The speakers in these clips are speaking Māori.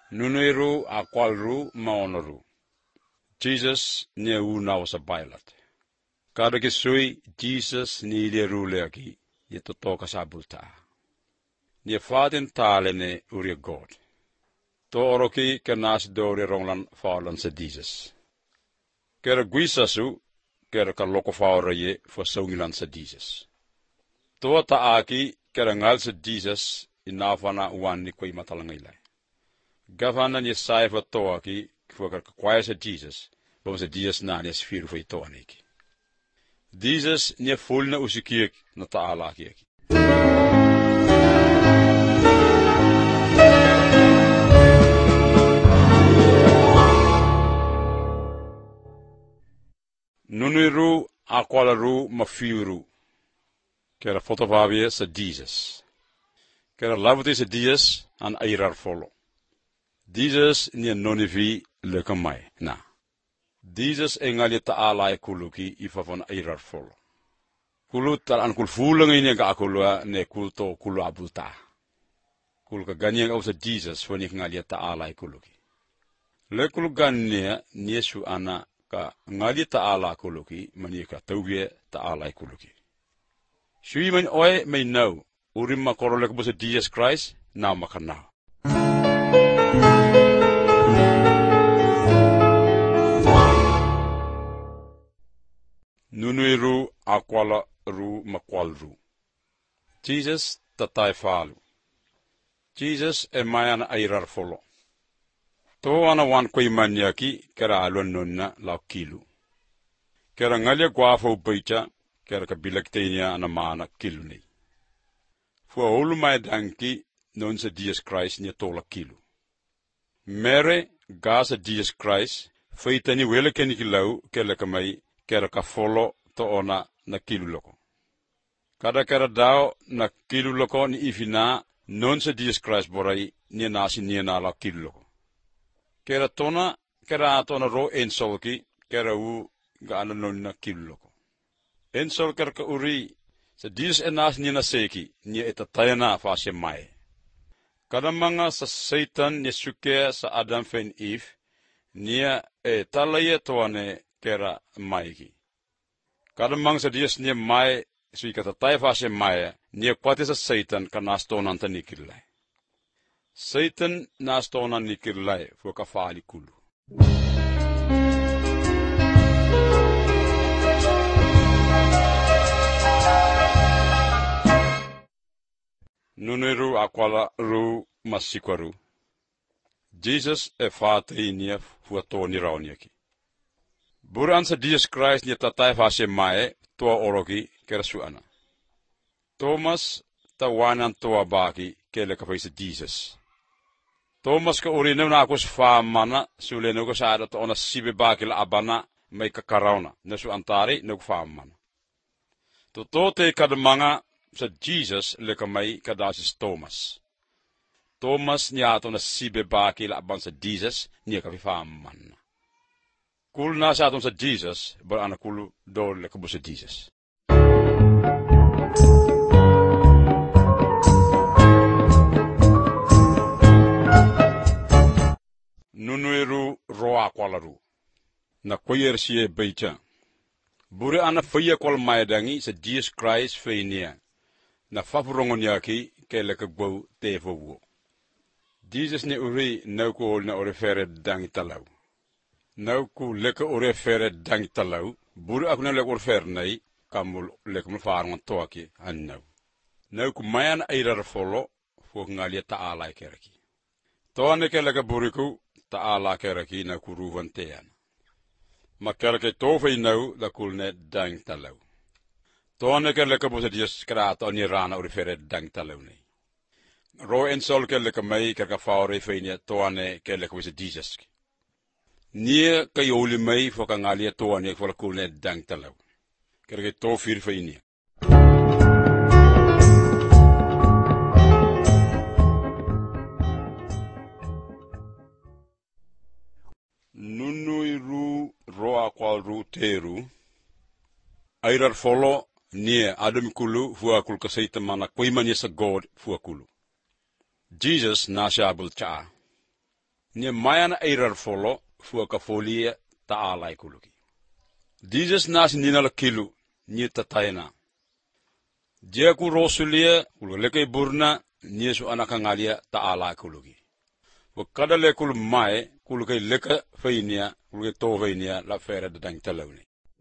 Nunuiru akwalru maonoru. Jesus ne unau sa bailat. Kada kisui Jesus ni ile ruleaki yetotoka sabulta. Ni fatin talene uri God. To oroki kenas dori ronglan faulan sa Jesus. Kera guisasu kera ka loko faura ye for saungilan sa Jesus. To taaki kera ngal sa Jesus inafana wani koi matalangailai. Gavana ni sai fa toaki for ka kwaya sa Jesus. Bom sa Jesus na ni sfiru fa ito aniki. Jesus ni full na usikiek na taala kiek. Nunuiru akwalaru mafiuru. Kera fotofabie sa Jesus. Kera lavuti sa Jesus an airar folo. Jesus ni nonivi lekamai na. Jesus engali taala e kuluki ifa van airar folo. Kulu tal an kul fulang ini ga akulua ne kulto kulu abulta. Kul ka ganyang au sa Jesus wani ngali taala e kuluki. Le kul ganya niesu ana ka ngali taala kuluki mani ka tauge taala e kuluki. Shui man oe may know urim makorole ko sa Jesus Christ na makanaw. Nunuiru akwala ru makwalru. Jesus tatay falu. Jesus mayan airar folo. To ana wan koy manyaki kera alon nonna lau kilu. Kera ngalia guafo baicha kera kabilagtenia ana maana kilu ni. Fua olu may danki non sa Jesus Christ ni tola kilu. Mere gasa Jesus Christ faitani wele kenikilau kela kamay kera ka folo to ona na kilu loko. Kada kera dao na kilu loko ni ifina non sa Jesus Christ borai ni nasi ni na la kilu loko. Kera tona kera atona ro ensolki kera u ga ana non na kilu loko. Ensol kera ka uri sa Jesus enas ni na seki ni etatayana fasya mai. Kada mga sa Satan ni suke sa Adam fen Eve niya talaye toane kera maiki. Kada mga sa Diyos niya mai sui katatay fasya mai niya pati sa Satan ka nastonan ta nikilay. Satan nastonan nikilay fu kafali kulu. Nunuiru akwala ru masikwaru. Jesus fatay niya fu atoni raoniaki. Buran sa Jesus Christ niya tatay fasya mae tua oroki kerasuana. Thomas tawanan tua baki kele kapay sa Jesus. Thomas ka urinaw na ako sa famana suleno ko sa adat o na sibe baki la abana may kakarauna na su antari nagfamana. Tutote kadamanga sa Jesus le kamay kadasis Thomas. Thomas niya ato na sibe baki la aban sa Jesus niya kapifamana. Kul na sa atong sa Jesus, bar anak kulu dor le kabus sa Jesus. Nunuiru roa kwalaru. Na koyer siye baicha. Bure ana faya kwal maedangi sa Jesus Christ feinia. Na fafurongon yaki kele kagwaw tefowo. Jesus ni uri nauko na orefere dangi talaw. Nou ku leke ore fere dangi talau, buru aku na leke ore fere nei, kamul leke mulfaarman toaki an nou. Nou ku mayan airar folo, fuk ngalia taala keraki. Toane ke leke buriku, taala keraki na ku ruvan tean. Makelke tofei nou, da kulne dangi talau. Toane ke leke bosa dias kraata oni rana ore fere dangi talau nei. Ro en sol ke leke mei kerka faure feinia, toane ke leke bosa diaski. Nia kayoli mai foka ngalia toa ni fola kulne dang talaw. Kerge to fir fa ini. Nunuiru roa kwal ru teru. Airar folo nia adam kulu fua kul kasaita mana koimanya sa God fua kulu. Jesus nasya abul cha. Nye mayan eirar folo fua ka folie ta'ala ikuluki. Jesus nas ninala kilu nye tataina. Dia ku rosulia uleke burna nye su anaka ngalia ta'ala ikuluki. Wakada le kul mai kuluke leka feinia kuluke to feinia la fere de dang talauni.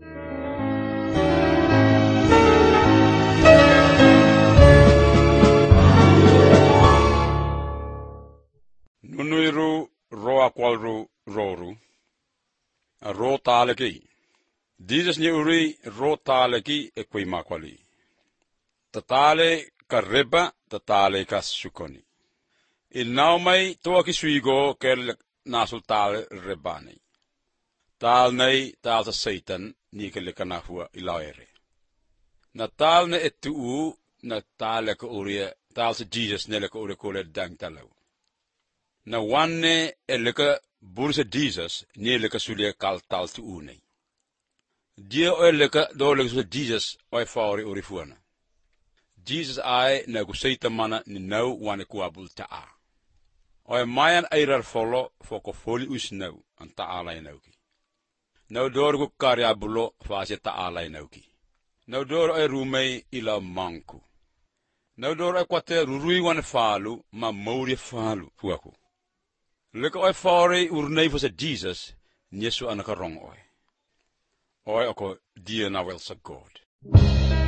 Nunuiru roa kwalru roru. Ro taleki. Jesus nye uri ro taleki e kui makwali. Tatale ka reba, tatale ka sukoni. Il naumai toa ki suigo kel nasul tal rebani. Tal nei tal sa Satan ni ke leka nafua ilaere. Na tal ne etu na tal ka uria tal sa Jesus ne leka uria kole dang talau. Na wanne e leka bursa Jesus ni leka sulia kal tal tu unei. Dia o leka do leka sulia Jesus o faori urifuana. Jesus ai na guseita mana ni nau wane kuabul ta'a. O mayan airar folo foko foli usnau an ta'ala inauki. Nau dorgu karyabulo fase ta'ala inauki. Nau dor ai rumei ila manku. Nau dor ai kwate rurui wane falu ma mauri falu fuaku. Leka oi faori urnei fose Jesus nyesu anaka rong oi. Oi oko dia na welsa God.